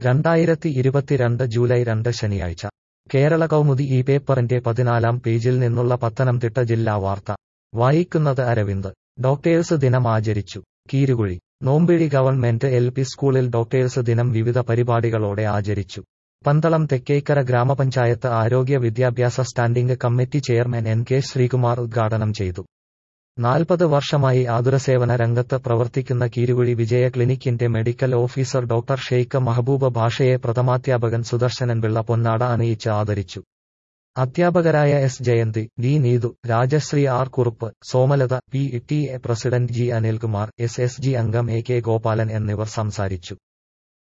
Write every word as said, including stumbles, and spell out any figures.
രണ്ടായിരത്തി ഇരുപത്തിരണ്ട് ജൂലൈ രണ്ട് ശനിയാഴ്ച കേരള കൗമുദി ഈ പേപ്പറിന്റെ പതിനാലാം പേജിൽ നിന്നുള്ള പത്തനംതിട്ട ജില്ലാ വാർത്ത വായിക്കുന്നത് അരവിന്ദ്. ഡോക്ടേഴ്സ് ദിനം ആചരിച്ചു. Keerukuzhi. Nompizhi government L P സ്കൂളിൽ ഡോക്ടേഴ്സ് ദിനം വിവിധ പരിപാടികളോടെ ആചരിച്ചു. പന്തളം തെക്കേക്കര ഗ്രാമപഞ്ചായത്ത് ആരോഗ്യ വിദ്യാഭ്യാസ standing committee chairman N K Sreekumar ഉദ്ഘാടനം ചെയ്തു. നാൽപ്പത് വർഷമായി ആതുരസേവന രംഗത്ത് പ്രവർത്തിക്കുന്ന കീരുകുഴി വിജയ ക്ലിനിക്കിന്റെ medical officer doctor Sheikh Mahboob ഭാഷയെ പ്രഥമാധ്യാപകൻ സുദർശനൻ പിള്ള പൊന്നാട അണിയിച്ച് ആദരിച്ചു. അധ്യാപകരായ S Jayanthi, D Neethu, Rajasree R Kurup, Somalatha, P T A president G Anilkumar, S S G അംഗം എ കെ ഗോപാലൻ എന്നിവർ സംസാരിച്ചു.